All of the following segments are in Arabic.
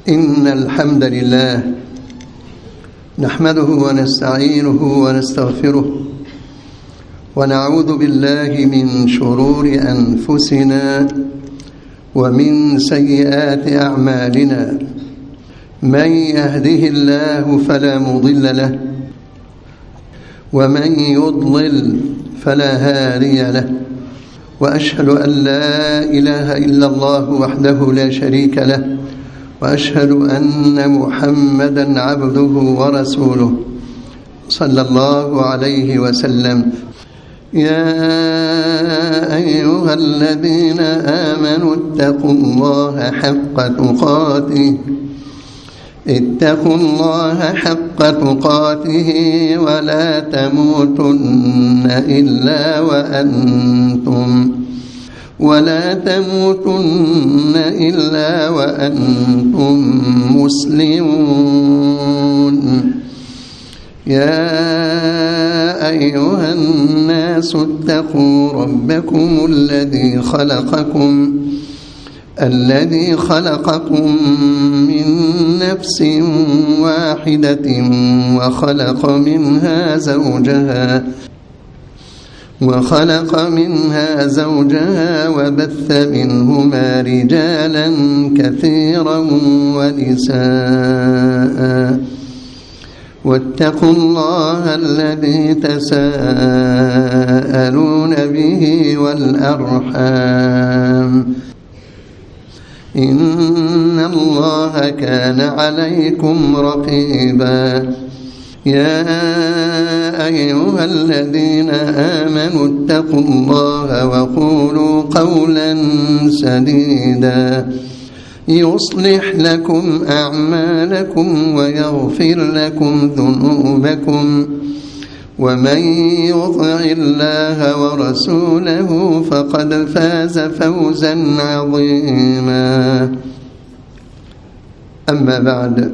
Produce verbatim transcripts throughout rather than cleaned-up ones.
إن الحمد لله نحمده ونستعينه ونستغفره ونعوذ بالله من شرور أنفسنا ومن سيئات أعمالنا. من يهده الله فلا مضل له ومن يضلل فلا هادي له، وأشهد أن لا إله إلا الله وحده لا شريك له، وأشهد أن محمدًا عبده ورسوله صلى الله عليه وسلم. يا أيها الذين آمنوا اتقوا الله حق تقاته اتقوا الله حق تقاته ولا تموتن إلا وأنتم ولا تموتن إلا وأنتم مسلمون. يا أيها الناس اتقوا ربكم الذي خلقكم الذي خلقكم من نفس واحدة وخلق منها زوجها وخلق منها زوجها وبث منهما رجالا كثيرا ونساء، واتقوا الله الذي تساءلون به والأرحام إن الله كان عليكم رقيبا. يا أيها الذين آمنوا اتقوا الله وقولوا قولا سديدا يصلح لكم أعمالكم ويغفر لكم ذنوبكم، ومن يطع الله ورسوله فقد فاز فوزا عظيما. أما بعد،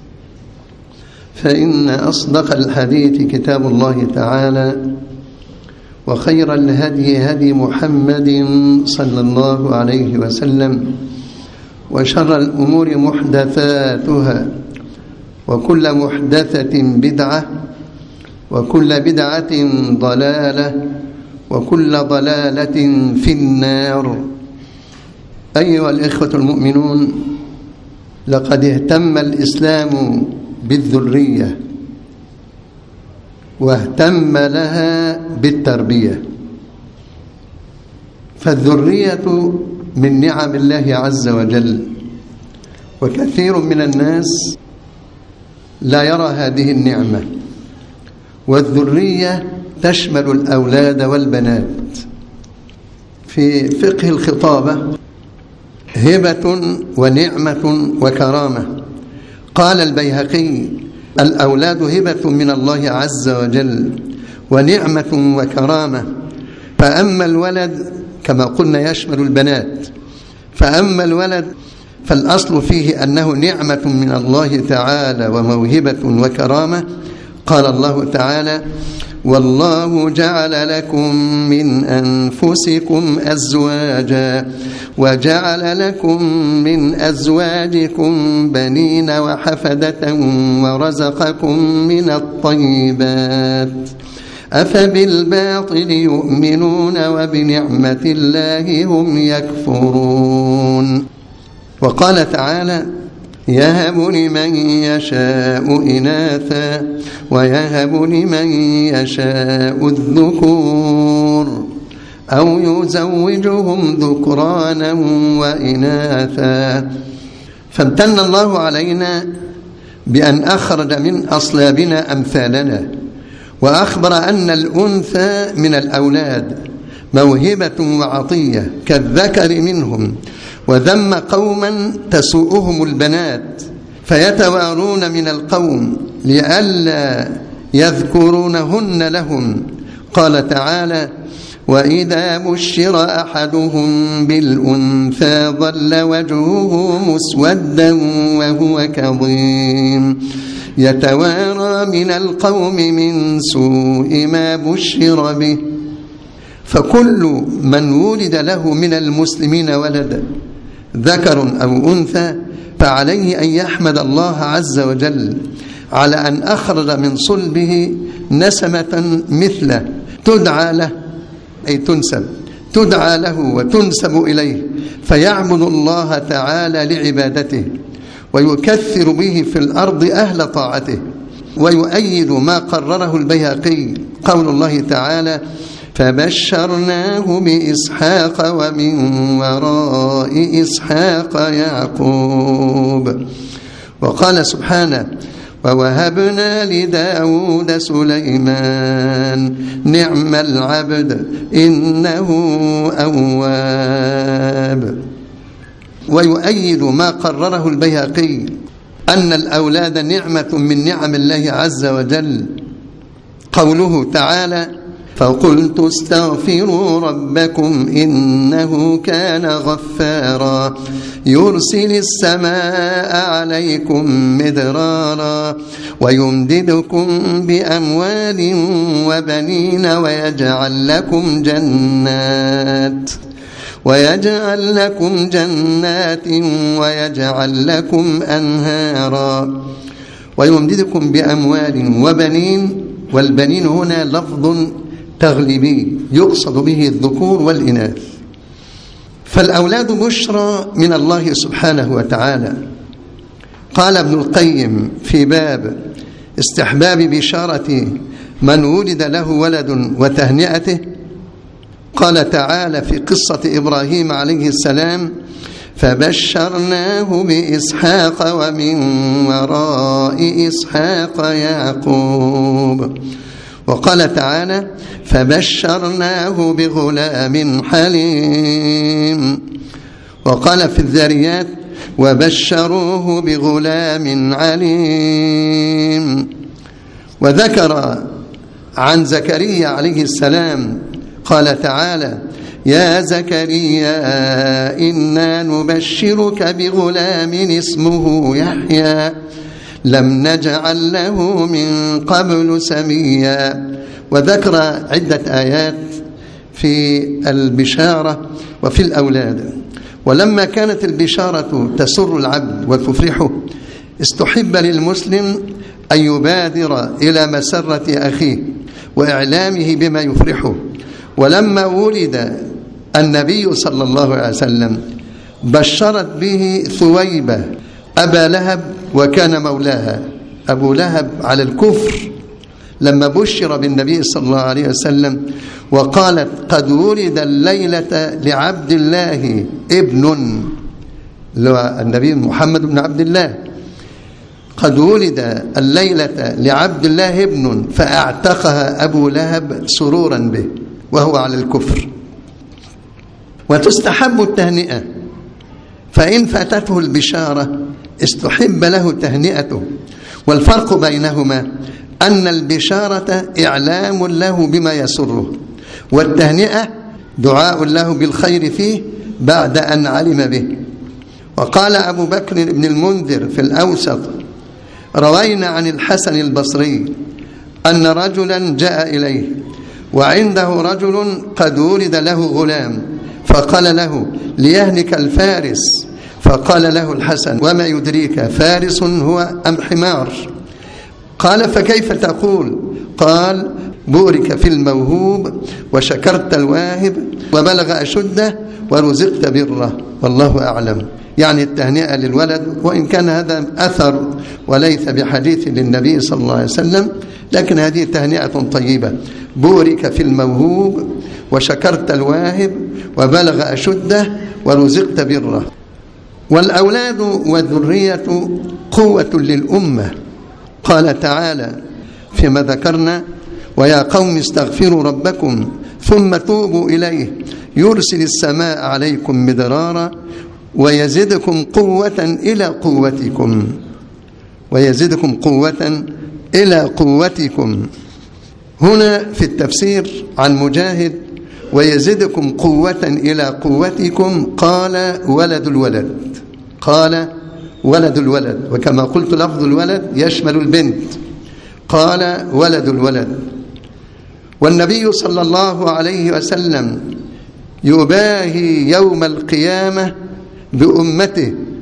فإن أصدق الحديث كتاب الله تعالى، وخير الهدي هدي محمد صلى الله عليه وسلم، وشر الأمور محدثاتها، وكل محدثة بدعة، وكل بدعة ضلالة، وكل ضلالة في النار. أيها الإخوة المؤمنون، لقد اهتم الإسلام بالذرية واهتم لها بالتربية، فالذرية من نعم الله عز وجل، وكثير من الناس لا يرى هذه النعمة. والذرية تشمل الأولاد والبنات. في فقه الخطابة هبة ونعمة وكرامة. قال البيهقي: الأولاد هبة من الله عز وجل ونعمة وكرامة، فأما الولد كما قلنا يشمل البنات، فأما الولد فالأصل فيه أنه نعمة من الله تعالى وموهبة وكرامة. قال الله تعالى: والله جعل لكم من أنفسكم أزواجا وجعل لكم من أزواجكم بنين وحفدة ورزقكم من الطيبات أفبالباطل يؤمنون وبنعمة الله هم يكفرون. وقال تعالى: يهب لمن يشاء إناثا ويهب لمن يشاء الذكور أو يزوجهم ذكرانا وإناثا. فامتن الله علينا بأن أخرج من أصلابنا أمثالنا، وأخبر أن الأنثى من الأولاد موهبة وعطية كالذكر منهم، وذم قوما تسوءهم البنات فيتوارون من القوم لئلا يذكرونهن لهم. قال تعالى: وإذا بشر أحدهم بالأنثى ظل وجهه مسودا وهو كظيم يتوارى من القوم من سوء ما بشر به. فكل من ولد له من المسلمين ولدا ذكر أو أنثى فعليه أن يحمد الله عز وجل على أن أخرج من صلبه نسمة مثله تدعى له، أي تنسب تدعى له وتنسب إليه، فيعبد الله تعالى لعبادته ويكثر به في الأرض أهل طاعته. ويؤيد ما قرره البيهقي قول الله تعالى: فبشرناه بإسحاق ومن وراء إسحاق يعقوب. وقال سبحانه: ووهبنا لداود سليمان نعم العبد إنه أواب. ويؤيد ما قرره البيهقي أن الأولاد نعمة من نعم الله عز وجل قوله تعالى: فقلت استغفروا ربكم إنه كان غفارا يرسل السماء عليكم مدرارا ويمددكم بأموال وبنين ويجعل لكم جنات ويجعل لكم جنات ويجعل لكم أنهارا ويمددكم بأموال وبنين. والبنين هنا لفظ تغليبي يقصد به الذكور والإناث. فالأولاد بشرى من الله سبحانه وتعالى. قال ابن القيم في باب استحباب بشارة من ولد له ولد وتهنئته، قال تعالى في قصة إبراهيم عليه السلام: فبشرناه بإسحاق ومن وراء إسحاق يعقوب. وقال تعالى: فبشرناه بغلام حليم. وقال في الذاريات: وبشروه بغلام عليم. وذكر عن زكريا عليه السلام قال تعالى: يا زكريا إنا نبشرك بغلام اسمه يحيى لم نجعل له من قبل سميا. وذكر عدة آيات في البشارة وفي الأولاد. ولما كانت البشارة تسر العبد وتفرحه استحب للمسلم أن يبادر إلى مسرة أخيه وإعلامه بما يفرحه. ولما ولد النبي صلى الله عليه وسلم بشرت به ثويبة أبا لهب وكان مولاها. أبو لهب على الكفر لما بشر بالنبي صلى الله عليه وسلم وقالت: قد ولد الليلة لعبد الله ابن، النبي محمد بن عبد الله، قد ولد الليلة لعبد الله ابن، فأعتقها أبو لهب سرورا به وهو على الكفر. وتستحب التهنئة، فإن فاتته البشارة استحب له تهنئته. والفرق بينهما أن البشارة إعلام له بما يسره، والتهنئة دعاء له بالخير فيه بعد أن علم به. وقال أبو بكر بن المنذر في الأوسط: روينا عن الحسن البصري أن رجلا جاء إليه وعنده رجل قد ولد له غلام، فقال له: ليهنك الفارس. فقال له الحسن: وما يدريك فارس هو أم حمار؟ قال: فكيف تقول؟ قال: بورك في الموهوب وشكرت الواهب وبلغ أشده ورزقت بره والله أعلم. يعني التهنئة للولد، وإن كان هذا أثر وليس بحديث للنبي صلى الله عليه وسلم، لكن هذه تهنئة طيبة: بورك في الموهوب وشكرت الواهب وبلغ أشده ورزقت بره. والأولاد والذرية قوة للأمة. قال تعالى فيما ذكرنا: ويا قوم استغفروا ربكم ثم توبوا إليه يرسل السماء عليكم مدرارا ويزدكم قوة إلى قوتكم ويزدكم قوة إلى قوتكم. هنا في التفسير عن مجاهد: ويزدكم قوة إلى قوتكم، قال ولد الولد، قال ولد الولد، وكما قلت لفظ الولد يشمل البنت، قال ولد الولد. والنبي صلى الله عليه وسلم يباهي يوم القيامة بأمته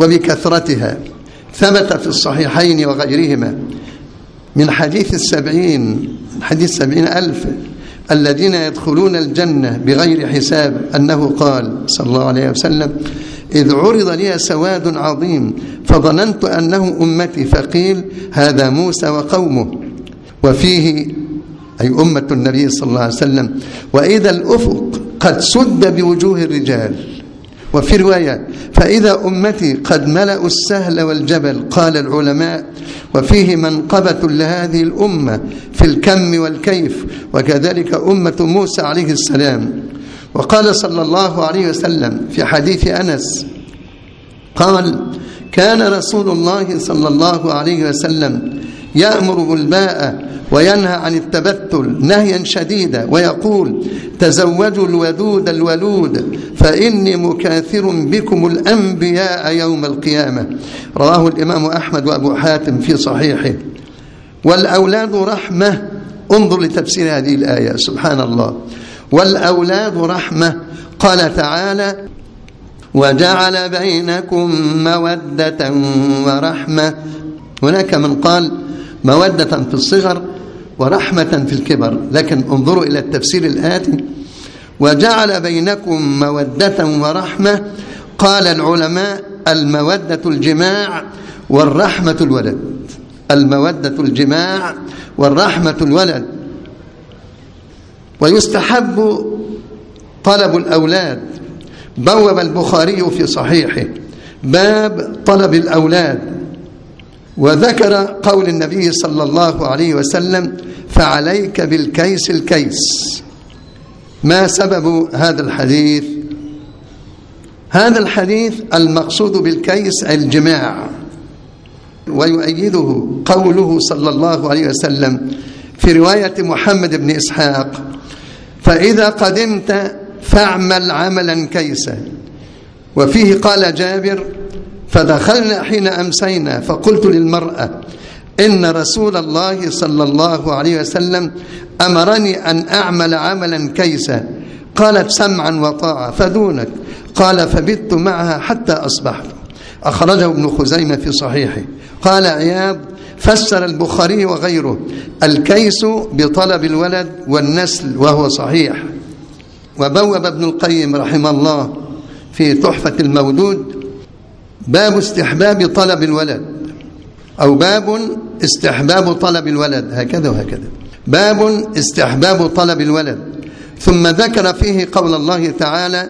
وبكثرتها. ثبت في الصحيحين وغيرهما من حديث السبعين حديث سبعين ألف الذين يدخلون الجنة بغير حساب أنه قال صلى الله عليه وسلم: إذ عرض لي سواد عظيم فظننت أنه أمتي فقيل هذا موسى وقومه. وفيه أي أمة النبي صلى الله عليه وسلم: وإذا الأفق قد سد بوجوه الرجال. وفي رواية: فإذا أمتي قد ملأوا السهل والجبل. قال العلماء: وفيه منقبة لهذه الأمة في الكم والكيف، وكذلك أمة موسى عليه السلام. وقال صلى الله عليه وسلم في حديث أنس قال: كان رسول الله صلى الله عليه وسلم يأمر بالباء وينهى عن التبتل نهيا شديدا، ويقول: تزوجوا الودود الولود فإني مكاثر بكم الأنبياء يوم القيامة. رواه الإمام أحمد وأبو حاتم في صحيحه. والأولاد رحمة. انظر لتفسير هذه الآية، سبحان الله. والأولاد رحمة. قال تعالى: وجعل بينكم مودة ورحمة. هناك من قال مودة في الصغر ورحمة في الكبر، لكن انظروا إلى التفسير الآتي: وجعل بينكم مودة ورحمة. قال العلماء: المودة الجماع والرحمة الولد. المودة الجماع والرحمة الولد. ويستحب طلب الأولاد. بوب البخاري في صحيحه باب طلب الأولاد، وذكر قول النبي صلى الله عليه وسلم: فعليك بالكيس الكيس. ما سبب هذا الحديث؟ هذا الحديث المقصود بالكيس الجماع، ويؤيده قوله صلى الله عليه وسلم في رواية محمد بن إسحاق: فإذا قدمت فاعمل عملا كيسا. وفيه قال جابر: فدخلنا حين أمسينا فقلت للمرأة: إن رسول الله صلى الله عليه وسلم أمرني أن أعمل عملا كيسا. قالت: سمعا وطاعة فدونك. قال: فبت معها حتى أصبحت. أخرجه ابن خزيمة في صحيحه. قال عياض: فسر البخاري وغيره الكيس بطلب الولد والنسل، وهو صحيح. وبوب ابن القيم رحمه الله في تحفة المولود باب استحباب طلب الولد، أو باب استحباب طلب الولد، هكذا وهكذا، باب استحباب طلب الولد. ثم ذكر فيه قول الله تعالى: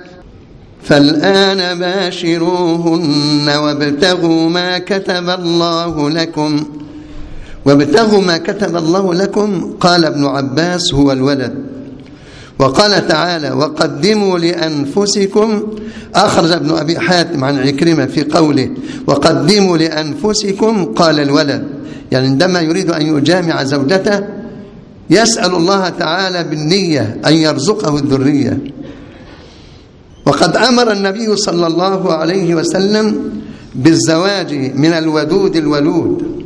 فالآن باشروهن وابتغوا ما كتب الله لكم. وابتغوا ما كتب الله لكم قال ابن عباس هو الولد. وقال تعالى: وقدموا لأنفسكم. أخرج ابن أبي حاتم عن عكرمة في قوله: وقدموا لأنفسكم قال الولد، يعني عندما يريد أن يجامع زوجته يسأل الله تعالى بالنية أن يرزقه الذرية. وقد أمر النبي صلى الله عليه وسلم بالزواج من الودود الولود.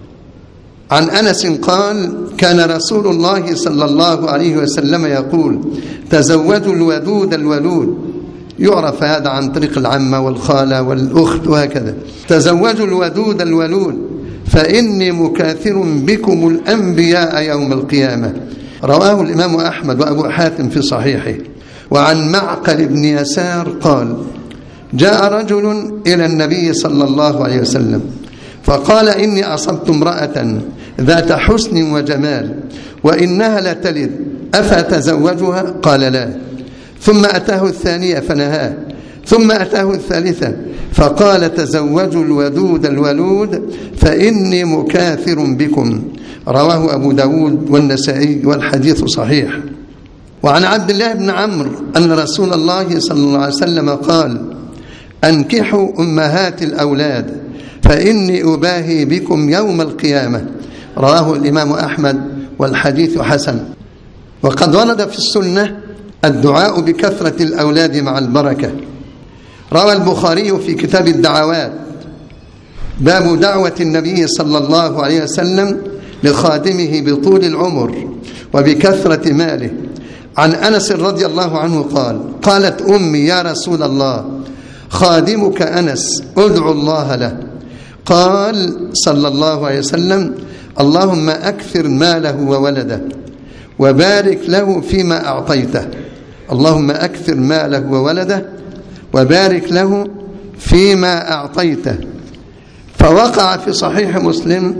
عن أنس قال: كان رسول الله صلى الله عليه وسلم يقول: تزوجوا الودود الولود. يعرف هذا عن طريق العمة والخالة والأخت وهكذا. تزوجوا الودود الولود فإني مكاثر بكم الأنبياء يوم القيامة. رواه الإمام أحمد وأبو حاتم في صحيحه. وعن معقل بن يسار قال: جاء رجل إلى النبي صلى الله عليه وسلم فقال: إني أصبت امرأة ذات حسن وجمال وإنها لتلد، أفتزوجها؟ قال: لا. ثم أتاه الثانية فنهاه، ثم أتاه الثالثة فقال: تزوجوا الودود الولود فإني مكاثر بكم. رواه أبو داود والنسائي والحديث صحيح. وعن عبد الله بن عمرو أن رسول الله صلى الله عليه وسلم قال: أنكحوا أمهات الأولاد فإني أباهي بكم يوم القيامة. رواه الإمام أحمد والحديث حسن. وقد ورد في السنة الدعاء بكثرة الأولاد مع البركة. روى البخاري في كتاب الدعوات باب دعوة النبي صلى الله عليه وسلم لخادمه بطول العمر وبكثرة ماله. عن أنس رضي الله عنه قال: قالت أمي: يا رسول الله، خادمك أنس ادعو الله له. قال صلى الله عليه وسلم: اللهم أكثر ماله وولده وبارك له فيما أعطيته. اللهم أكثر ماله وولده وبارك له فيما أعطيته. فوقع في صحيح مسلم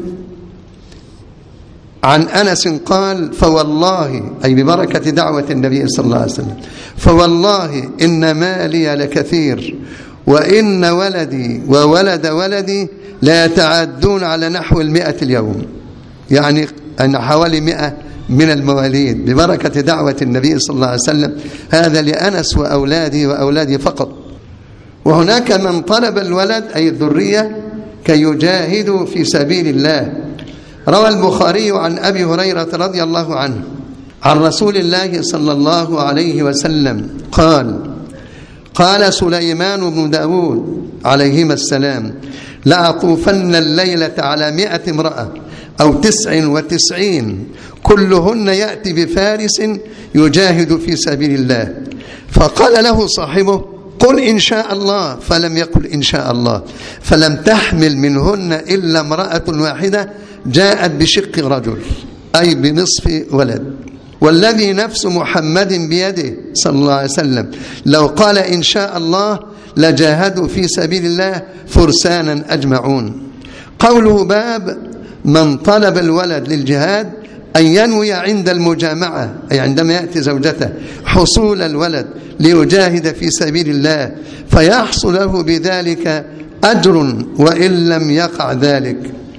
عن أنس قال: فوالله، أي ببركة دعوة النبي صلى الله عليه وسلم، فوالله إن مالي لكثير وإن ولدي وولد ولدي لا يتعدون على نحو المئة اليوم، يعني أن حوالي مئة من المواليد ببركة دعوة النبي صلى الله عليه وسلم. هذا لأنس وأولاده وأولادي فقط. وهناك من طلب الولد أي الذرية كي يجاهدوا في سبيل الله. روى البخاري عن أبي هريرة رضي الله عنه عن رسول الله صلى الله عليه وسلم قال: قال سليمان بن داود عليهما السلام: لأطوفن الليلة على مئة امرأة أو تسع وتسعين كلهن يأتي بفارس يجاهد في سبيل الله. فقال له صاحبه: قل إن شاء الله، فلم يقل إن شاء الله، فلم تحمل منهن إلا امرأة واحدة جاءت بشق رجل، أي بنصف ولد. والذي نفس محمد بيده صلى الله عليه وسلم لو قال إن شاء الله لجاهدوا في سبيل الله فرسانا أجمعون. قوله باب من طلب الولد للجهاد أن ينوي عند المجامعة، أي عندما يأتي زوجته، حصول الولد ليجاهد في سبيل الله، فيحصل له بذلك أجر وإن لم يقع ذلك.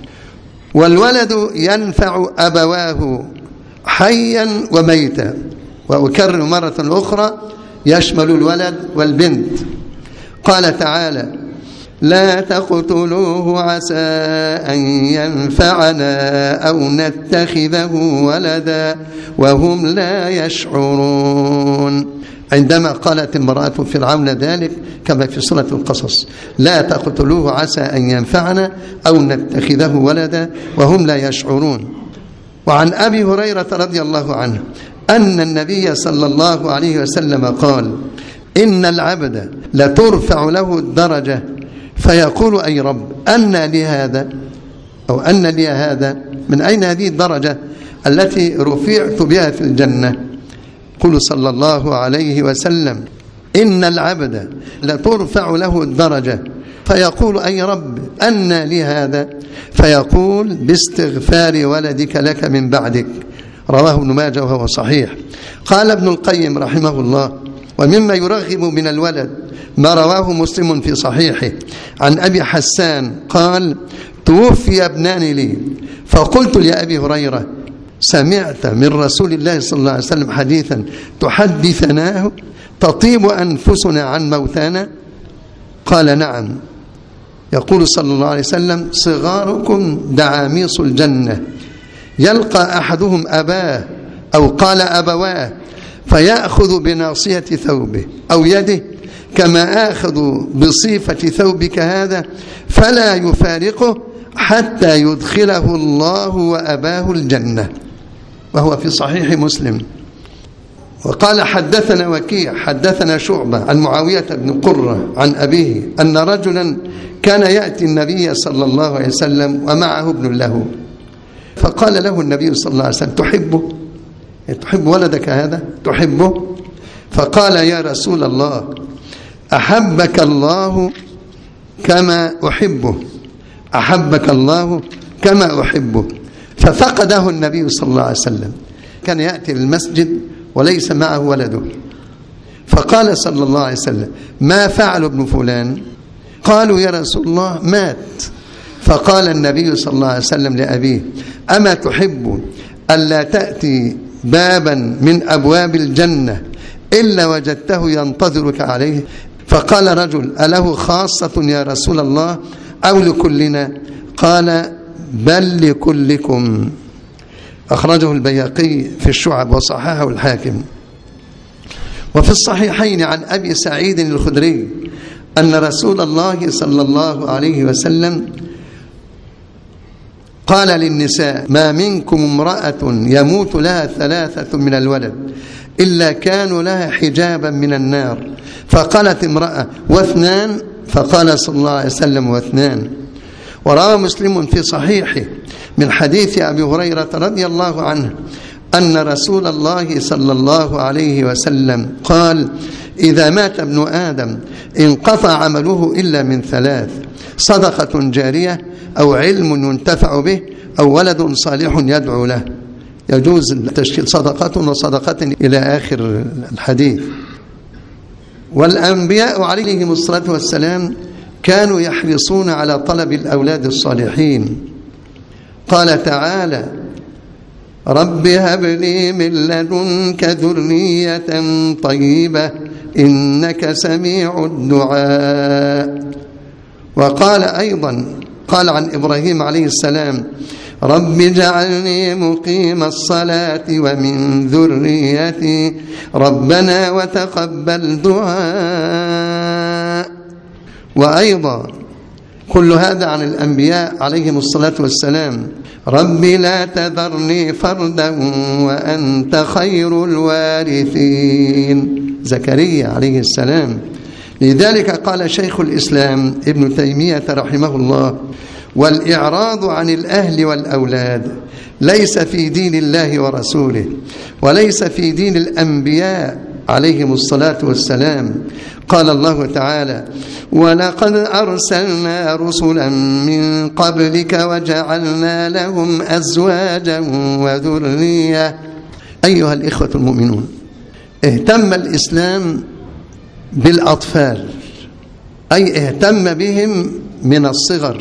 والولد ينفع أبواه حيا وميتا. وأكرر مرة أخرى: يشمل الولد والبنت. قال تعالى: لا تقتلوه عسى أن ينفعنا أو نتخذه ولدا وهم لا يشعرون. عندما قالت امرأة فرعون ذلك كما في سورة القصص: لا تقتلوه عسى أن ينفعنا أو نتخذه ولدا وهم لا يشعرون. وعن أبي هريرة رضي الله عنه أن النبي صلى الله عليه وسلم قال: إن العبد لترفع له الدرجة فيقول: أي رب، أن لي هذا أو أن لي هذا؟ من أين هذه الدرجة التي رفعت بها في الجنة؟ قل صلى الله عليه وسلم: إن العبد لترفع له الدرجة فيقول: أي رب، أن لي هذا؟ فيقول: باستغفار ولدك لك من بعدك. رواه ابن ماجه وهو صحيح. قال ابن القيم رحمه الله: ومما يرغب من الولد ما رواه مسلم في صحيحه عن أبي حسان قال: توفي ابنان لي فقلت لأبي هريرة: سمعت من رسول الله صلى الله عليه وسلم حديثا تحدثناه تطيب أنفسنا عن موتانا؟ قال: نعم. يقول صلى الله عليه وسلم: صغاركم دعاميص الجنة، يلقى أحدهم أباه أو قال أبواه فيأخذ بناصية ثوبه أو يده كما آخذ بصيفة ثوبك هذا فلا يفارقه حتى يدخله الله وأباه الجنة. وهو في صحيح مسلم. وقال: حدثنا وكيع حدثنا شعبة عن معاوية بن قرة عن أبيه أن رجلا كان يأتي النبي صلى الله عليه وسلم ومعه ابن له، فقال له النبي صلى الله عليه وسلم: تحبه؟ تحب ولدك هذا؟ تحبه؟ فقال: يا رسول الله، أحبك الله كما أحبه، أحبك الله كما أحبه. ففقده النبي صلى الله عليه وسلم. كان يأتي للمسجد وليس معه ولده، فقال صلى الله عليه وسلم: ما فعل ابن فلان؟ قالوا: يا رسول الله مات. فقال النبي صلى الله عليه وسلم لأبيه: أما تحب ألا تأتي بابا من أبواب الجنة إلا وجدته ينتظرك عليه؟ فقال رجل: أله خاصة يا رسول الله أو لكلنا؟ قال: بل لكلكم. أخرجه البيهقي في الشعب وصححه الحاكم. وفي الصحيحين عن أبي سعيد الخدري أن رسول الله صلى الله عليه وسلم قال للنساء: ما منكم امرأة يموت لها ثلاثة من الولد إلا كانوا لها حجابا من النار. فقالت امرأة: واثنان؟ فقال صلى الله عليه وسلم: واثنان. وروى مسلم في صحيحه من حديث أبي هريرة رضي الله عنه أن رسول الله صلى الله عليه وسلم قال: إذا مات ابن آدم انقطع عمله إلا من ثلاث: صدقة جارية، أو علم ينتفع به، أو ولد صالح يدعو له. يجوز تشكيل صدقة وصدقة إلى آخر الحديث. والأنبياء عليهم الصلاة والسلام كانوا يحرصون على طلب الأولاد الصالحين. قال تعالى: رب هب لي من لدنك ذرية طيبة إنك سميع الدعاء. وقال أيضا، قال عن إبراهيم عليه السلام: رب اجعلني مقيم الصلاة ومن ذريتي ربنا وتقبل دعاء. وأيضا كل هذا عن الأنبياء عليهم الصلاة والسلام: رب لا تذرني فردا وأنت خير الوارثين. زكريا عليه السلام. لذلك قال شيخ الإسلام ابن تيمية رحمه الله: والإعراض عن الأهل والأولاد ليس في دين الله ورسوله، وليس في دين الأنبياء عليهم الصلاة والسلام. قال الله تعالى: ولقد أرسلنا رسلا من قبلك وجعلنا لهم أزواجا وذرية. أيها الإخوة المؤمنون، اهتم الإسلام بالأطفال، أي اهتم بهم من الصغر.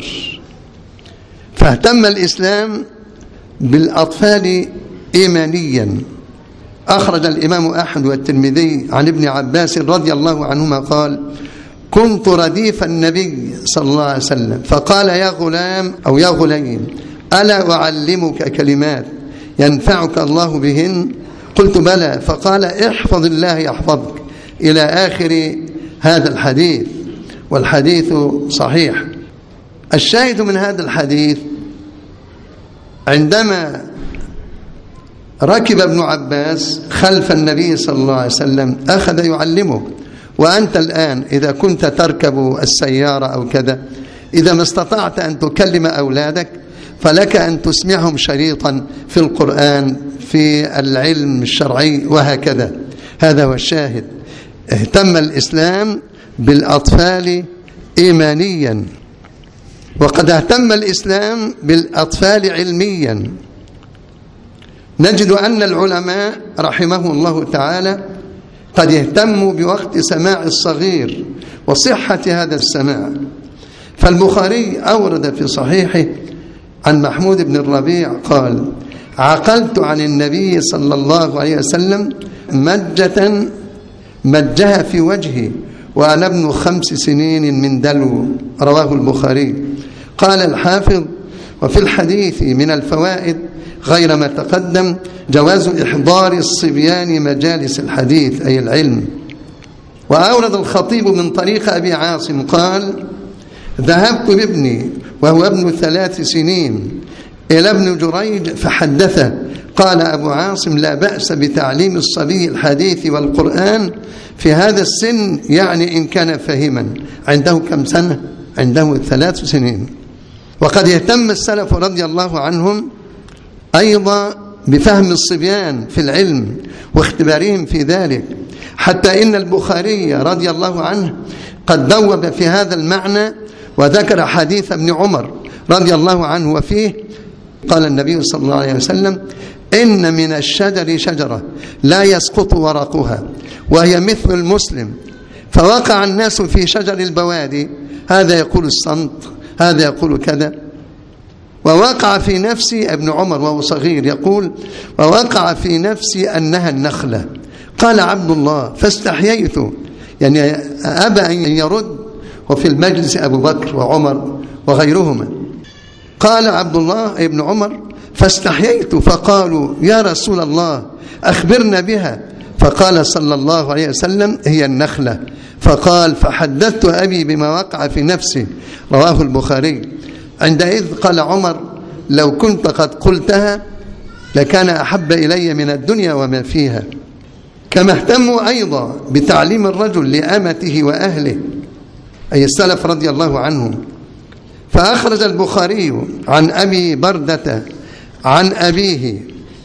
فاهتم الإسلام بالأطفال إيمانيا. أخرج الإمام أحمد والترمذي عن ابن عباس رضي الله عنهما قال: كنت رديف النبي صلى الله عليه وسلم فقال: يا غلام أو يا غليم، ألا أعلمك كلمات ينفعك الله بهن؟ قلت: بلى. فقال: احفظ الله يحفظك، إلى آخر هذا الحديث. والحديث صحيح. الشاهد من هذا الحديث: عندما ركب ابن عباس خلف النبي صلى الله عليه وسلم أخذ يعلمه. وأنت الآن إذا كنت تركب السيارة أو كذا، إذا ما استطعت أن تكلم أولادك فلك أن تسمعهم شريطا في القرآن، في العلم الشرعي، وهكذا. هذا هو الشاهد. اهتم الإسلام بالأطفال إيمانيا، وقد اهتم الإسلام بالأطفال علميا. نجد أن العلماء رحمه الله تعالى قد اهتموا بوقت سماع الصغير وصحة هذا السماع. فالبخاري أورد في صحيحه عن محمود بن الربيع قال: عقلت عن النبي صلى الله عليه وسلم مجة مجها في وجهي وأنا ابن خمس سنين من دلو. رواه البخاري. قال الحافظ: وفي الحديث من الفوائد غير ما تقدم جواز إحضار الصبيان مجالس الحديث أي العلم. وأورد الخطيب من طريق أبي عاصم قال: ذهبت بابني وهو ابن ثلاث سنين إلى ابن جريج فحدثه. قال أبو عاصم: لا بأس بتعليم الصبي الحديث والقرآن في هذا السن، يعني إن كان فهما. عنده كم سنة؟ عنده ثلاث سنين. وقد اهتم السلف رضي الله عنهم أيضا بفهم الصبيان في العلم واختبارهم في ذلك، حتى إن البخاري رضي الله عنه قد بوب في هذا المعنى وذكر حديث ابن عمر رضي الله عنه، وفيه قال النبي صلى الله عليه وسلم: إن من الشجر شجرة لا يسقط ورقها وهي مثل المسلم، فوقع الناس في شجر البوادي، هذا يقول الصمت، هذا يقول كذا. ووقع في نفسي ابن عمر وهو صغير يقول: ووقع في نفسي أنها النخلة. قال عبد الله: فاستحييت، يعني أبى أن يرد، وفي المجلس أبو بكر وعمر وغيرهما. قال عبد الله ابن عمر: فاستحييت، فقالوا: يا رسول الله أخبرنا بها. فقال صلى الله عليه وسلم: هي النخلة. فقال: فحدثت أبي بما وقع في نفسي. رواه البخاري. عندئذ قال عمر: لو كنت قد قلتها لكان أحب إلي من الدنيا وما فيها. كما اهتموا أيضا بتعليم الرجل لأمته وأهله، أي السلف رضي الله عنهم. فأخرج البخاري عن أبي بردة عن أبيه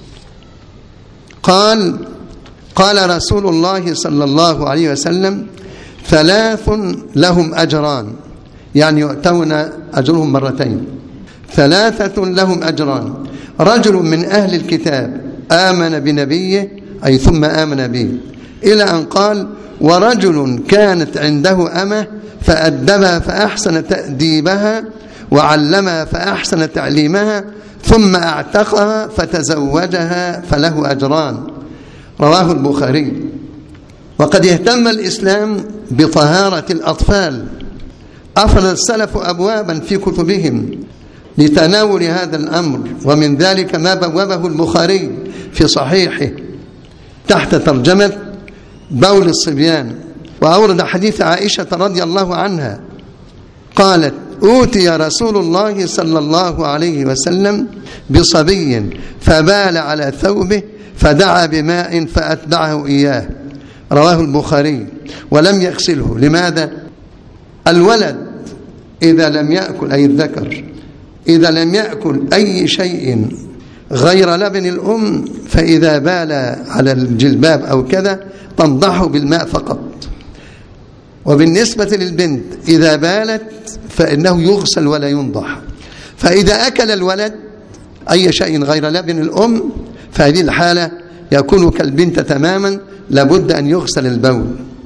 قال قال رسول الله صلى الله عليه وسلم: ثلاث لهم أجران، يعني يؤتون أجرهم مرتين. ثلاثة لهم أجران: رجل من أهل الكتاب آمن بنبيه، أي ثم آمن به، إلى أن قال: ورجل كانت عنده أمة فأدبها فأحسن تأديبها وعلمها فأحسن تعليمها ثم أعتقها فتزوجها فله أجران. رواه البخاري. وقد اهتم الإسلام بطهارة الأطفال، أفرد السلف أبوابا في كتبهم لتناول هذا الأمر، ومن ذلك ما بوابه البخاري في صحيحه تحت ترجمة بول الصبيان، وأورد حديث عائشة رضي الله عنها قالت: أوتي رسول الله صلى الله عليه وسلم بصبي فبال على ثوبه فدعا بماء فأتبعه إياه. رواه البخاري. ولم يغسله. لماذا؟ الولد إذا لم يأكل، أي الذكر إذا لم يأكل أي شيء غير لبن الأم، فإذا بال على الجلباب أو كذا تنضحه بالماء فقط. وبالنسبة للبنت إذا بالت فإنه يغسل ولا ينضح. فإذا أكل الولد أي شيء غير لبن الأم فهذه الحالة يكون كالبنت تماما، لابد أن يغسل البول.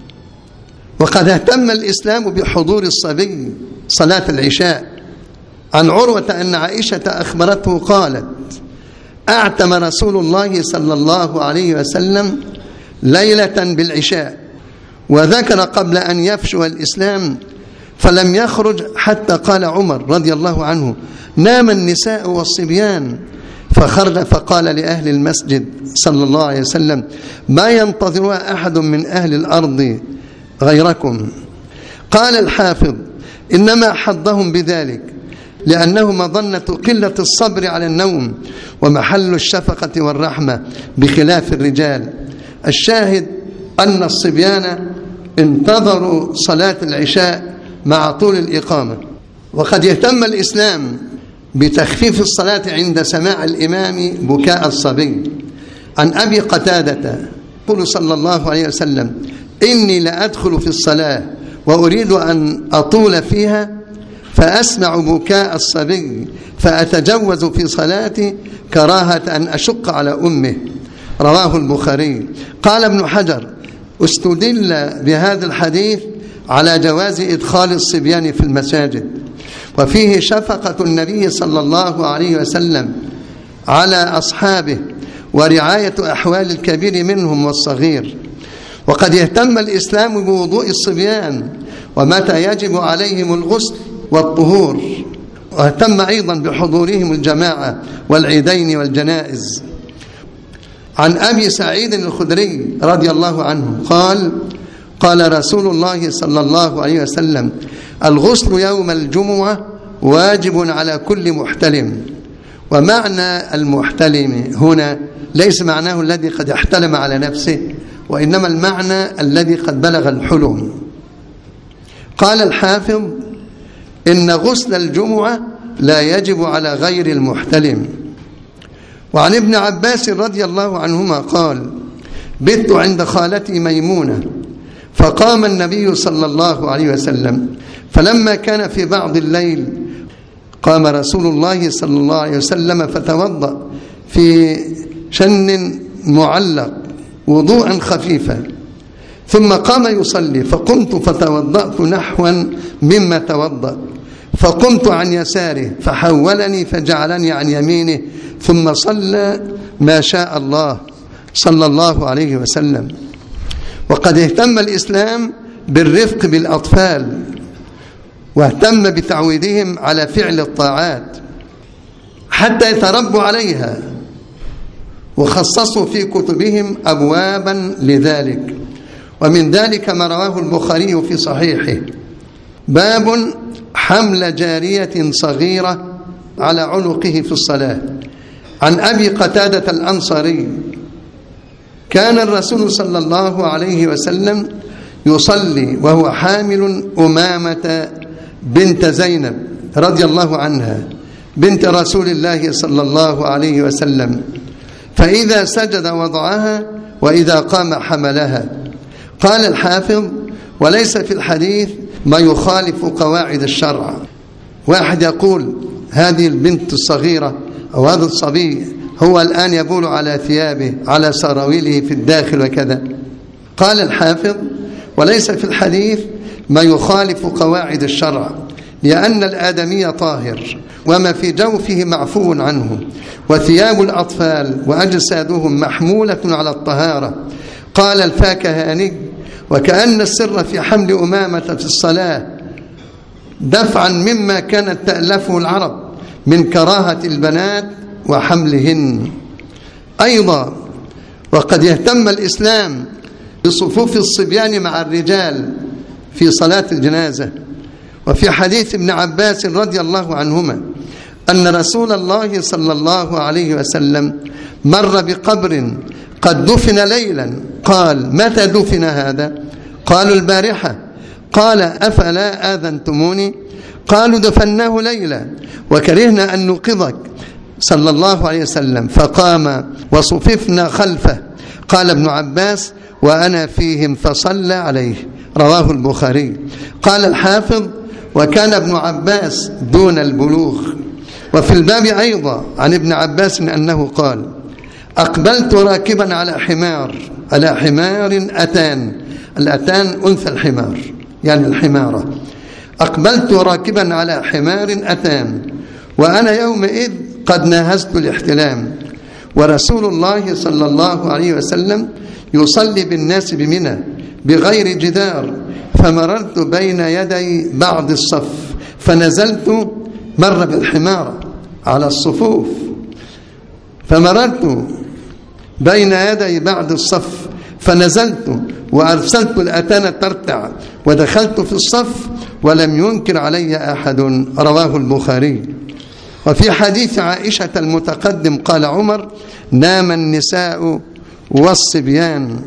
وقد اهتم الإسلام بحضور الصبي صلاة العشاء. عن عروة أن عائشة أخبرته قالت: أعتم رسول الله صلى الله عليه وسلم ليلة بالعشاء، وذكر قبل أن يفشو الإسلام فلم يخرج حتى قال عمر رضي الله عنه: نام النساء والصبيان، فخرج فقال لأهل المسجد صلى الله عليه وسلم: ما ينتظرها أحد من أهل الأرض غيركم. قال الحافظ: إنما حضهم بذلك لأنه مظنة قلة الصبر على النوم ومحل الشفقة والرحمة بخلاف الرجال. الشاهد أن الصبيان انتظروا صلاة العشاء مع طول الإقامة. وقد يهتم الإسلام بتخفيف الصلاة عند سماع الإمام بكاء الصبي. عن أبي قتادة يقول صلى الله عليه وسلم: إني لأدخل في الصلاة وأريد أن أطول فيها فأسمع بكاء الصبي فأتجوز في صلاتي كراهة أن أشق على أمه. رواه البخاري. قال ابن حجر: استدل بهذا الحديث على جواز إدخال الصبيان في المساجد، وفيه شفقة النبي صلى الله عليه وسلم على أصحابه ورعاية أحوال الكبير منهم والصغير. وقد يهتم الإسلام بوضوء الصبيان ومتى يجب عليهم الغسل والطهور، واهتم أيضا بحضورهم الجماعة والعيدين والجنائز. عن أبي سعيد الخدري رضي الله عنه قال: قال رسول الله صلى الله عليه وسلم: الغسل يوم الجمعة واجب على كل محتلم. ومعنى المحتلم هنا ليس معناه الذي قد احتلم على نفسه، وإنما المعنى الذي قد بلغ الحلم. قال الحافظ: إن غسل الجمعة لا يجب على غير المحتلم. وعن ابن عباس رضي الله عنهما قال: بت عند خالتي ميمونة فقام النبي صلى الله عليه وسلم، فلما كان في بعض الليل قام رسول الله صلى الله عليه وسلم فتوضأ في شن معلق وضوءا خفيفا، ثم قام يصلي، فقمت فتوضأت نحوا مما توضأ، فقمت عن يساره فحولني فجعلني عن يمينه، ثم صلى ما شاء الله صلى الله عليه وسلم. وقد اهتم الإسلام بالرفق بالأطفال، واهتم بتعويدهم على فعل الطاعات حتى يتربوا عليها، وخصصوا في كتبهم أبوابا لذلك. ومن ذلك ما رواه البخاري في صحيحه: باب حمل جارية صغيرة على عنقه في الصلاة. عن أبي قتادة الأنصاري كان الرسول صلى الله عليه وسلم يصلي وهو حامل أمامة بنت زينب رضي الله عنها بنت رسول الله صلى الله عليه وسلم، فإذا سجد وضعها وإذا قام حملها. قال الحافظ: وليس في الحديث ما يخالف قواعد الشرع. واحد يقول هذه البنت الصغيرة أو هذا الصبي هو الآن يبول على ثيابه على سراويله في الداخل وكذا. قال الحافظ: وليس في الحديث ما يخالف قواعد الشرع، لأن الآدمي طاهر وما في جوفه معفو عنه، وثياب الأطفال وأجسادهم محمولة على الطهارة. قال الفاكهاني: وكأن السر في حمل أمامة في الصلاة دفعا مما كانت تألفه العرب من كراهة البنات وحملهن. أيضا وقد يهتم الإسلام بصفوف الصبيان مع الرجال في صلاة الجنازة. وفي حديث ابن عباس رضي الله عنهما أن رسول الله صلى الله عليه وسلم مر بقبر قد دفن ليلا، قال: متى دفن هذا؟ قالوا: البارحة. قال: أفلا آذنتموني؟ قالوا: دفناه ليلا وكرهنا أن نوقظك صلى الله عليه وسلم، فقام وصففنا خلفه. قال ابن عباس: وأنا فيهم فصلى عليه. رواه البخاري. قال الحافظ: وكان ابن عباس دون البلوغ. وفي الباب أيضا عن ابن عباس أنه قال: أقبلت راكبا على حمار على حمار أتان. الأتان أنثى الحمار يعني الحمارة. أقبلت راكبا على حمار أتان وأنا يومئذ قد ناهزت الاحتلام، ورسول الله صلى الله عليه وسلم يصلي بالناس بمنى بغير جدار، فمررت بين يدي بعض الصف فنزلت. مر بالحمارة على الصفوف، فمررت بين يدي بعض الصف فنزلت وأرسلت الأتان ترتع ودخلت في الصف ولم ينكر علي أحد. رواه البخاري. وفي حديث عائشة المتقدم قال عمر: نام النساء والصبيان.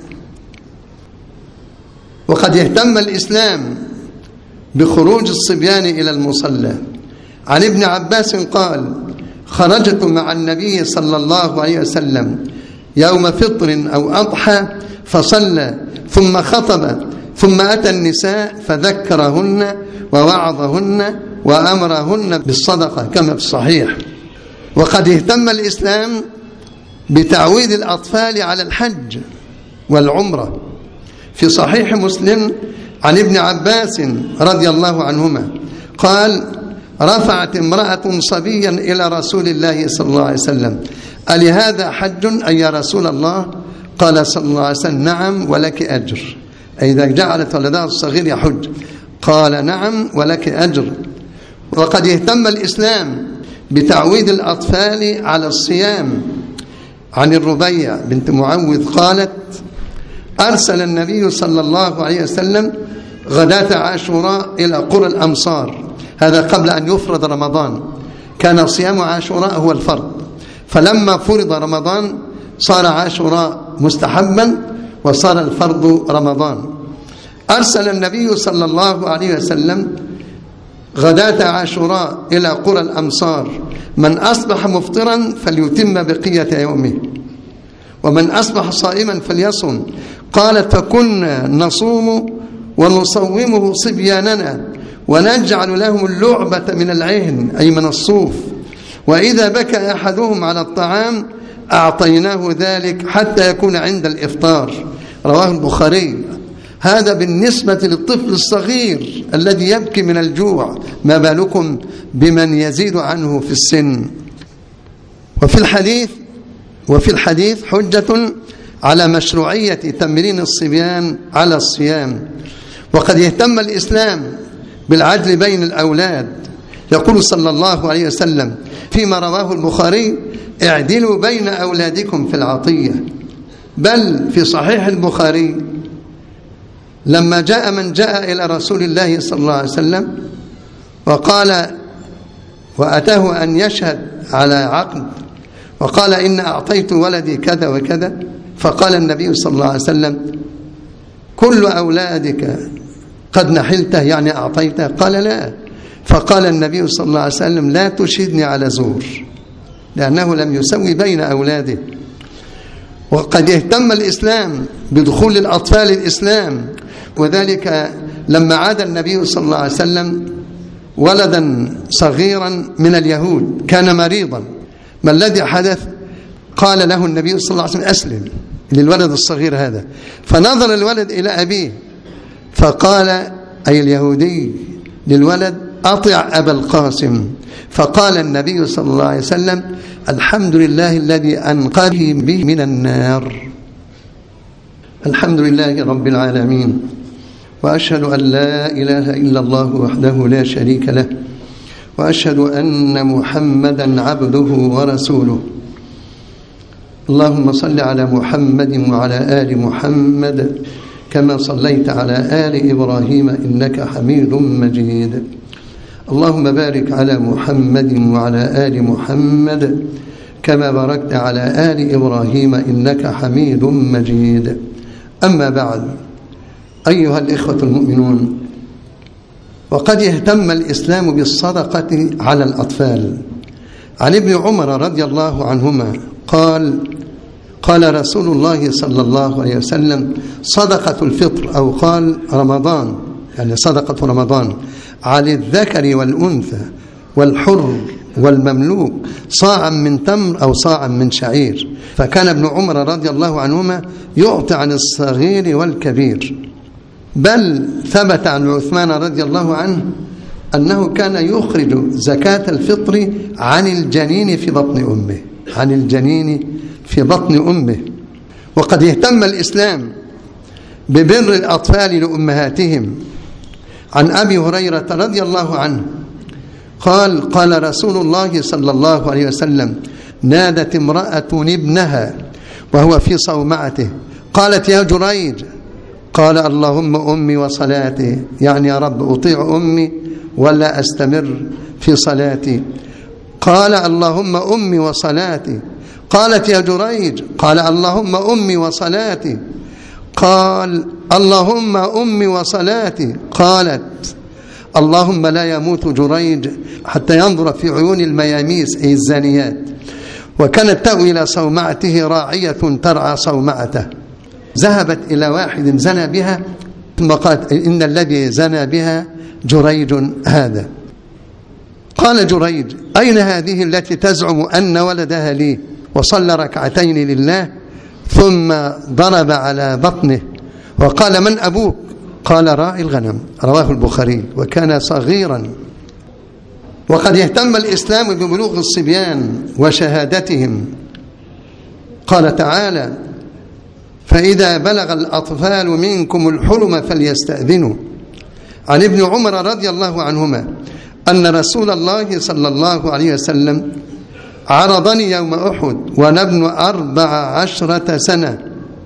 وقد اهتم الإسلام بخروج الصبيان إلى المصلى. عن ابن عباس قال: خرجت مع النبي صلى الله عليه وسلم يوم فطر أو أضحى فصلى ثم خطب ثم أتى النساء فذكرهن ووعظهن وأمرهن بالصدقة كما في الصحيح. وقد اهتم الإسلام بتعويد الأطفال على الحج والعمرة. في صحيح مسلم عن ابن عباس رضي الله عنهما قال: رفعت امرأة صبيا إلى رسول الله صلى الله عليه وسلم: ألهذا حج أي يا رسول الله؟ قال صلى الله عليه وسلم: نعم ولك أجر. أي إذا جعلت ولدها الصغير يحج. قال: نعم ولك أجر. وقد اهتم الإسلام بتعويد الأطفال على الصيام. عن الربيع بنت معوذ قالت: أرسل النبي صلى الله عليه وسلم غداة عاشوراء إلى قرى الأمصار، هذا قبل أن يفرض رمضان، كان صيام عاشوراء هو الفرض، فلما فرض رمضان صار عاشوراء مستحبا وصار الفرض رمضان. أرسل النبي صلى الله عليه وسلم غداة عاشوراء إلى قرى الأمصار: من أصبح مفطرا فليتم بقية يومه، ومن أصبح صائما فليصم. قالت: فكنا نصوم ونصومه صبياننا ونجعل لهم اللعبة من العهن أي من الصوف، وإذا بكى أحدهم على الطعام أعطيناه ذلك حتى يكون عند الإفطار. رواه البخاري. هذا بالنسبة للطفل الصغير الذي يبكي من الجوع، ما بالكم بمن يزيد عنه في السن. وفي الحديث وفي الحديث حجة على مشروعية تمرين الصبيان على الصيام. وقد اهتم الإسلام بالعدل بين الأولاد. يقول صلى الله عليه وسلم فيما رواه البخاري: اعدلوا بين أولادكم في العطية. بل في صحيح البخاري لما جاء من جاء إلى رسول الله صلى الله عليه وسلم وقال وأتاه أن يشهد على عقد، وقال: إن أعطيت ولدي كذا وكذا، فقال النبي صلى الله عليه وسلم: كل أولادك قد نحلته، يعني أعطيته؟ قال: لا. فقال النبي صلى الله عليه وسلم: لا تشهدني على زور، لأنه لم يسوي بين أولاده. وقد اهتم الإسلام بدخول الأطفال الإسلام، وذلك لما عاد النبي صلى الله عليه وسلم ولدا صغيرا من اليهود كان مريضا. ما الذي حدث؟ قال له النبي صلى الله عليه وسلم: أسلم للولد الصغير هذا. فنظر الولد إلى أبيه فقال، أي اليهودي، للولد: أطع أبا القاسم. فقال النبي صلى الله عليه وسلم: الحمد لله الذي أنقذه به من النار. الحمد لله رب العالمين، وأشهد أن لا إله إلا الله وحده لا شريك له، وأشهد أن محمدا عبده ورسوله. اللهم صل على محمد وعلى آل محمد كما صليت على آل إبراهيم إنك حميد مجيد. اللهم بارك على محمد وعلى آل محمد كما باركت على آل إبراهيم إنك حميد مجيد. أما بعد، أيها الإخوة المؤمنون، وقد اهتم الإسلام بالصدقة على الأطفال. عن ابن عمر رضي الله عنهما قال: قال رسول الله صلى الله عليه وسلم: صدقة الفطر، أو قال رمضان، يعني صدقة رمضان، على الذكر والأنثى والحر والمملوك صاعا من تمر أو صاعا من شعير. فكان ابن عمر رضي الله عنهما يعطي عن الصغير والكبير. بل ثبت عن عثمان رضي الله عنه أنه كان يخرج زكاة الفطر عن الجنين في بطن أمه، عن الجنين في بطن أمه. وقد اهتم الإسلام ببر الأطفال لأمهاتهم. عن أبي هريرة رضي الله عنه قال: قال رسول الله صلى الله عليه وسلم: نادت امرأة ابنها وهو في صومعته، قالت: يا جريج. قال: اللهم أمي وصلاتي، يعني يا رب أطيع أمي ولا أستمر في صلاتي. قال: اللهم أمي وصلاتي. قالت: يا جريج. قال: اللهم أمي وصلاتي. قال: اللهم أمي وصلاتي. قالت: اللهم لا يموت جريج حتى ينظر في عيون المياميس، أي الزانيات. وكانت تأوي إلى صومعته راعية ترعى صومعته. ذهبت إلى واحد زنى بها، ثم قالت: إن الذي زنى بها جريج هذا. قال جريج: أين هذه التي تزعم أن ولدها لي؟ وصلى ركعتين لله ثم ضرب على بطنه وقال: من أبوك؟ قال: راعي الغنم. رواه البخاري. وكان صغيرا. وقد اهتم الإسلام ببلوغ الصبيان وشهادتهم. قال تعالى: فإذا بلغ الأطفال منكم الحلم فليستأذنوا. عن ابن عمر رضي الله عنهما أن رسول الله صلى الله عليه وسلم عرضني يوم أحد وأنا ابن أربع عشرة سنة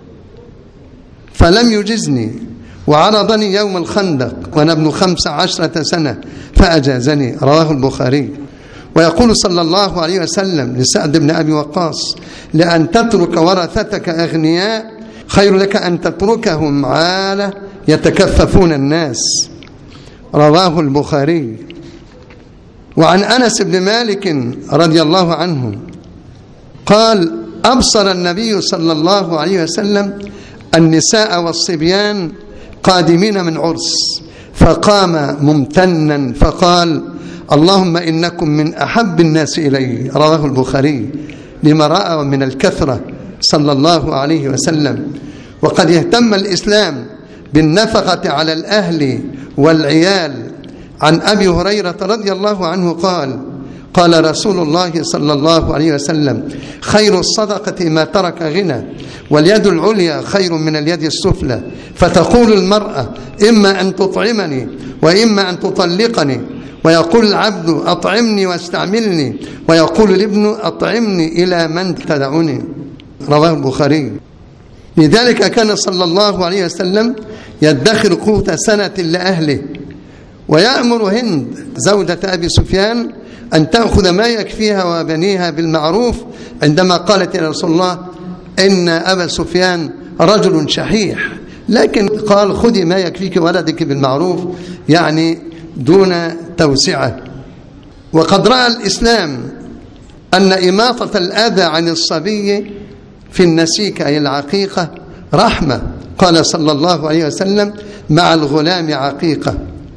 فلم يجزني، وعرضني يوم الخندق وأنا ابن خمس عشرة سنة فأجازني. رواه البخاري. ويقول صلى الله عليه وسلم لسعد بن أبي وقاص: لأن تترك ورثتك أغنياء خير لك أن تتركهم عالة يتكففون الناس. رواه البخاري. وعن أنس بن مالك رضي الله عنه قال: أبصر النبي صلى الله عليه وسلم النساء والصبيان قادمين من عرس، فقام ممتنا فقال: اللهم إنكم من أحب الناس إلي. رواه البخاري. لما رأى من الكثرة صلى الله عليه وسلم. وقد اهتم الإسلام بالنفقة على الأهل والعيال. عن أبي هريرة رضي الله عنه قال: قال رسول الله صلى الله عليه وسلم: خير الصدقة ما ترك غنى، واليد العليا خير من اليد السفلى. فتقول المرأة: إما أن تطعمني وإما أن تطلقني، ويقول العبد: أطعمني واستعملني، ويقول الابن: أطعمني إلى من تدعني. رواه البخاري. لذلك كان صلى الله عليه وسلم يدخر قوت سنة لأهله، ويأمر هند زوجة أبي سفيان أن تأخذ ما يكفيها وبنيها بالمعروف، عندما قالت يا رسول الله: إن أبا سفيان رجل شحيح، لكن قال خذي ما يكفيك ولدك بالمعروف، يعني دون توسعة. وقد رأى الإسلام أن إماطة الأذى عن الصبي في النسيك أي العقيقة رحمة، قال صلى الله عليه وسلم مع الغلام عقيقة.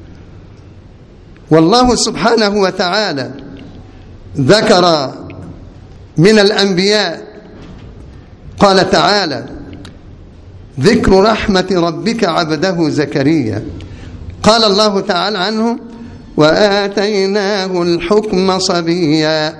والله سبحانه وتعالى ذكر من الأنبياء قال تعالى ذكر رحمة ربك عبده زكريا، قال الله تعالى عنه وآتيناه الحكم صبيا.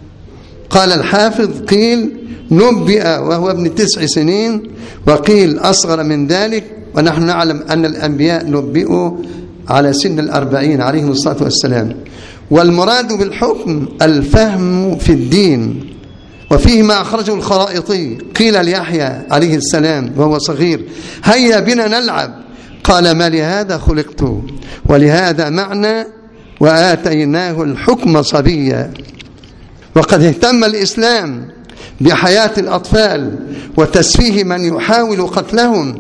قال الحافظ قيل نبئ وهو ابن تسع سنين، وقيل أصغر من ذلك، ونحن نعلم أن الأنبياء نبئوا على سن الأربعين عليهم الصلاة والسلام. والمراد بالحكم الفهم في الدين. وفيه ما أخرجه الخرائطي قيل ليحيى عليه السلام وهو صغير هيا بنا نلعب، قال ما لهذا خلقت، ولهذا معنى وآتيناه الحكم صبيا. وقد اهتم الإسلام بحياة الأطفال وتسفيه من يحاول قتلهم.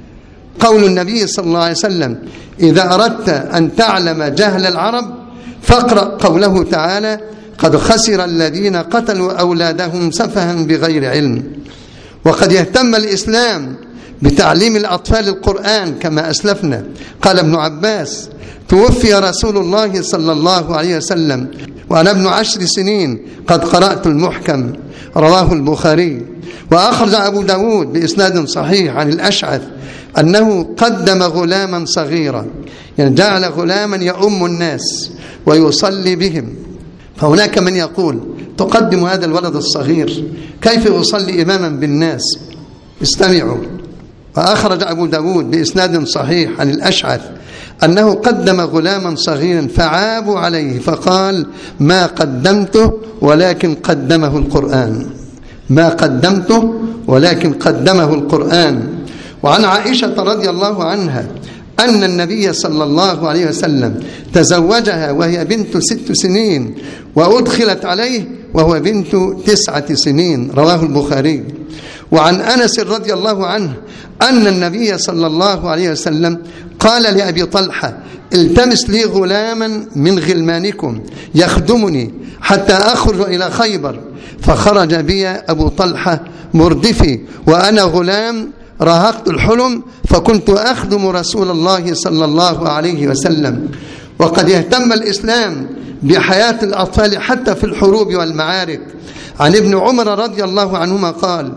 قول النبي صلى الله عليه وسلم إذا أردت أن تعلم جهل العرب فاقرأ قوله تعالى قد خسر الذين قتلوا أولادهم سفها بغير علم. وقد يهتم الإسلام بتعليم الأطفال القرآن كما أسلفنا. قال ابن عباس توفي رسول الله صلى الله عليه وسلم وأنا ابن عشر سنين قد قرأت المحكم، رواه البخاري. وأخرج أبو داود بإسناد صحيح عن الأشعث أنه قدم غلاما صغيرا، يعني جعل غلاما يؤم الناس ويصلي بهم. فهناك من يقول تقدم هذا الولد الصغير كيف يصلي إماما بالناس؟ استمعوا. وأخرج أبو داود بإسناد صحيح عن الأشعث أنه قدم غلاما صغيرا فعابوا عليه فقال ما قدمته ولكن قدمه القرآن، ما قدمته ولكن قدمه القرآن. وعن عائشة رضي الله عنها أن النبي صلى الله عليه وسلم تزوجها وهي بنت ست سنين وأدخلت عليه وهو بنت تسعة سنين، رواه البخاري. وعن أنس رضي الله عنه أن النبي صلى الله عليه وسلم قال لأبي طلحة التمس لي غلاما من غلمانكم يخدمني حتى أخرج إلى خيبر، فخرج بي أبو طلحة مردفي وأنا غلام راهقت الحلم فكنت أخدم رسول الله صلى الله عليه وسلم. وقد يهتم الإسلام بحياة الأطفال حتى في الحروب والمعارك. عن ابن عمر رضي الله عنهما قال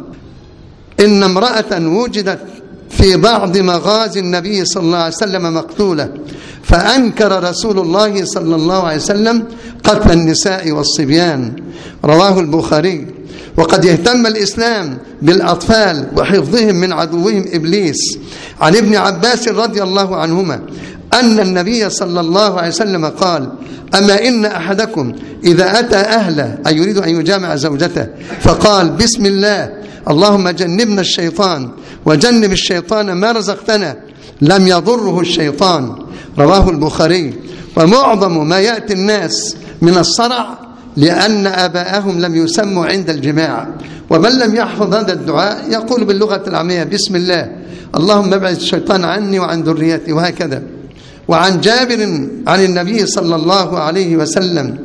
إن امرأة وجدت في بعض مغازي النبي صلى الله عليه وسلم مقتولة، فأنكر رسول الله صلى الله عليه وسلم قتل النساء والصبيان، رواه البخاري. وقد يهتم الإسلام بالأطفال وحفظهم من عدوهم إبليس. عن ابن عباس رضي الله عنهما أن النبي صلى الله عليه وسلم قال أما إن أحدكم إذا أتى أهله أي يريد أن يجامع زوجته فقال بسم الله اللهم جنبنا الشيطان وجنب الشيطان ما رزقتنا لم يضره الشيطان، رواه البخاري. ومعظم ما يأتي الناس من الصرع لأن آباءهم لم يسموا عند الجماع، ومن لم يحفظ هذا الدعاء يقول باللغة العامية بسم الله اللهم ابعد الشيطان عني وعن ذريتي، وهكذا. وعن جابر عن النبي صلى الله عليه وسلم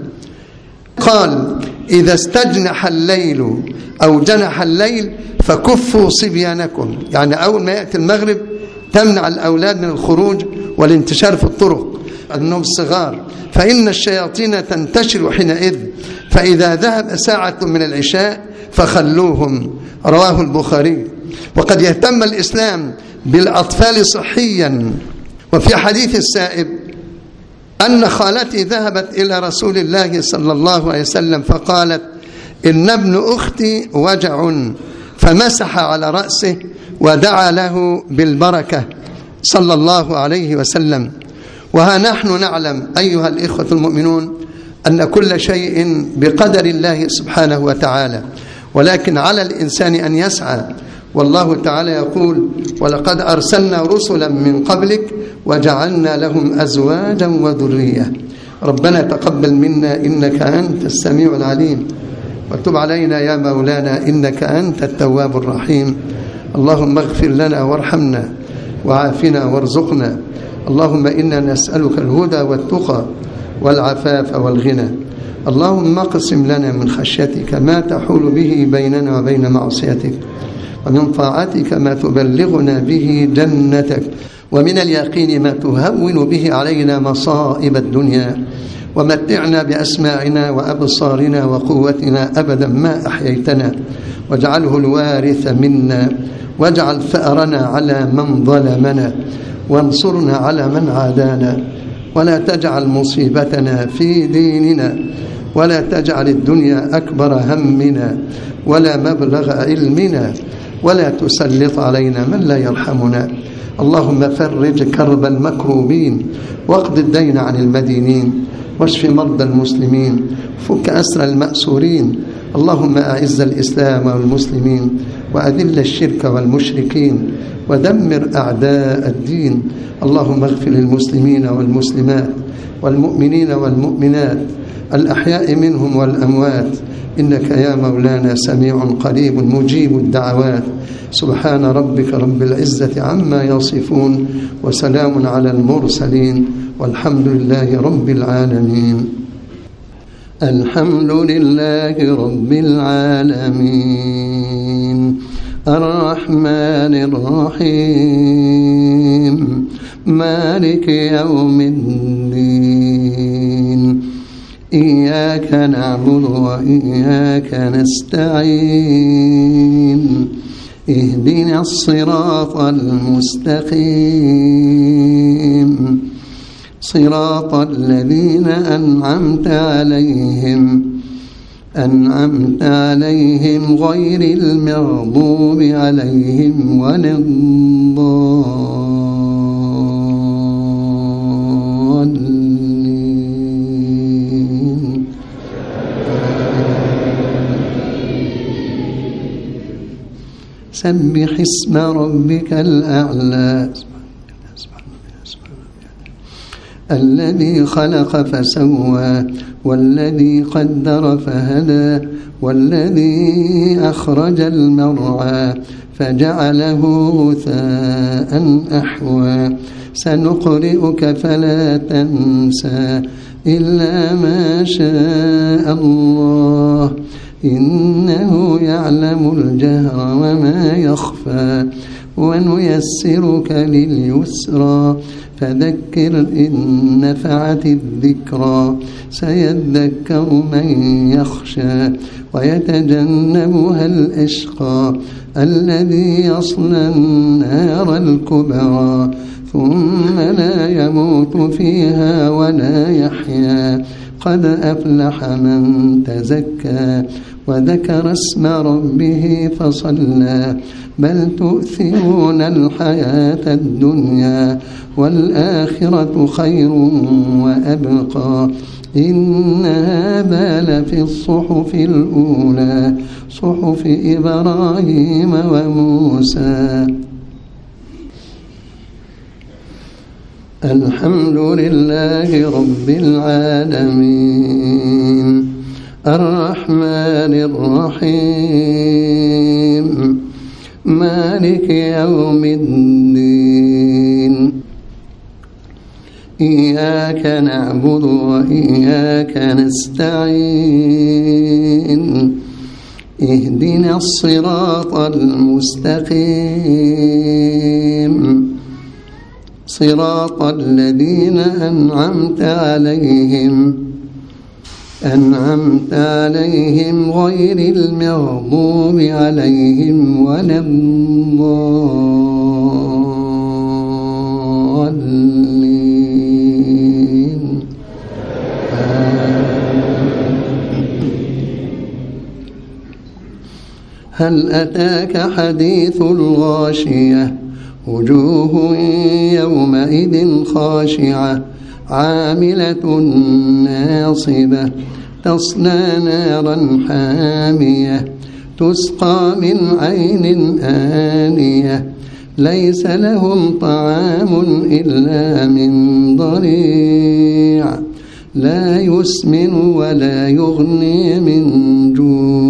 قال إذا استجنح الليل أو جنح الليل فكفوا صبيانكم، يعني أول ما يأتي المغرب تمنع الأولاد من الخروج والانتشار في الطرق أنهم الصغار، فإن الشياطين تنتشر حينئذ، فإذا ذهب ساعة من العشاء فخلوهم، رواه البخاري. وقد يهتم الإسلام بالأطفال صحيا. وفي حديث السائب أن خالتي ذهبت إلى رسول الله صلى الله عليه وسلم فقالت إن ابن أختي وجع، فمسح على رأسه ودعا له بالبركة صلى الله عليه وسلم. وها نحن نعلم أيها الإخوة المؤمنون أن كل شيء بقدر الله سبحانه وتعالى، ولكن على الإنسان أن يسعى. والله تعالى يقول ولقد أرسلنا رسلا من قبلك وجعلنا لهم أزواجا وذرية. ربنا تقبل منا إنك أنت السميع العليم، وتب علينا يا مولانا إنك أنت التواب الرحيم. اللهم اغفر لنا وارحمنا وعافنا وارزقنا. اللهم إنا نسألك الهدى والتقى والعفاف والغنى. اللهم اقسم لنا من خشيتك ما تحول به بيننا وبين معصيتك، ومن طاعتك ما تبلغنا به جنتك، ومن اليقين ما تهون به علينا مصائب الدنيا، ومتعنا بأسماعنا وأبصارنا وقوتنا أبدا ما أحييتنا، واجعله الوارث منا، واجعل ثأرنا على من ظلمنا، وانصرنا على من عادانا، ولا تجعل مصيبتنا في ديننا، ولا تجعل الدنيا أكبر همنا ولا مبلغ علمنا، ولا تسلط علينا من لا يرحمنا. اللهم فرج كرب المكروبين، واقض الدين عن المدينين، واشف مرضى المسلمين، فك أسر المأسورين. اللهم أعز الإسلام والمسلمين، وأذل الشرك والمشركين، ودمر أعداء الدين. اللهم اغفر للمسلمين والمسلمات والمؤمنين والمؤمنات الأحياء منهم والأموات، إنك يا مولانا سميع قريب مجيب الدعوات. سبحان ربك رب العزة عما يصفون، وسلام على المرسلين، والحمد لله رب العالمين. الحمد لله رب العالمين الرحمن الرحيم مالك يوم الدين إياك نعبد وإياك نستعين اهدنا الصراط المستقيم صراط الذين أنعمت عليهم أنعمت عليهم غير المغضوب عليهم ولا الضالين. سبح اسم ربك الأعلى الذي خلق فسوى والذي قدر فهدى والذي أخرج المرعى فجعله غثاء أحوى سنقرئك فلا تنسى إلا ما شاء الله إنه يعلم الجهر وما يخفى ونيسرك لليسرى فذكر إن نفعت الذكرى سيذكر من يخشى ويتجنبها الأشقى الذي يصلى النار الكبرى ثم لا يموت فيها ولا يحيا قد أفلح من تزكى وذكر اسم ربه فصلى بل تؤثرون الحياة الدنيا والآخرة خير وأبقى إن هذا لفي الصحف الأولى صحف إبراهيم وموسى. الحمد لله رب العالمين الرحمن الرحيم مالك يوم الدين إياك نعبد وإياك نستعين اهدنا الصراط المستقيم صراط الذين أنعمت عليهم أنعمت عليهم غير المغضوب عليهم ولا الضالين. هل أتاك حديث الغاشية وجوه يومئذ خاشعة عاملة ناصبة تصلى نارا حامية تسقى من عين آنية ليس لهم طعام إلا من ضريع لا يسمن ولا يغني من جوع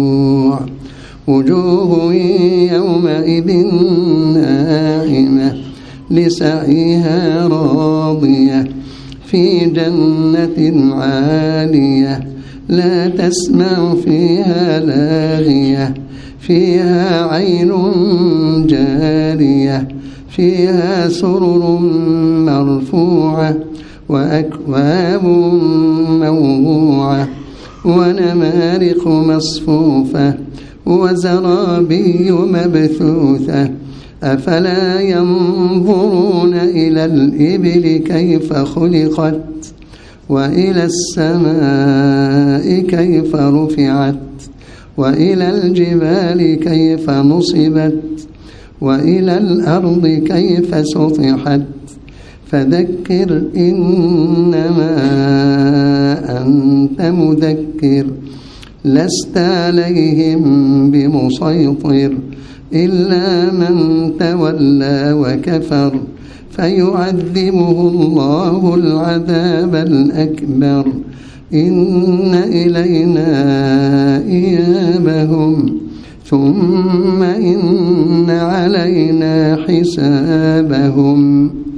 وجوه يومئذ ناعمة لسعيها راضية في جنة عالية لا تسمع فيها لاغية فيها عين جارية فيها سرر مرفوعة وأكواب موضوعة ونمارق مصفوفة وزرابي مبثوثة أفلا ينظرون إلى الإبل كيف خلقت وإلى السماء كيف رفعت وإلى الجبال كيف نصبت وإلى الأرض كيف سطحت فذكر إنما أنت مذكر لست عليهم بمسيطر إلا من تولى وكفر فيعذبه الله العذاب الأكبر إن إلينا إيابهم ثم إن علينا حسابهم.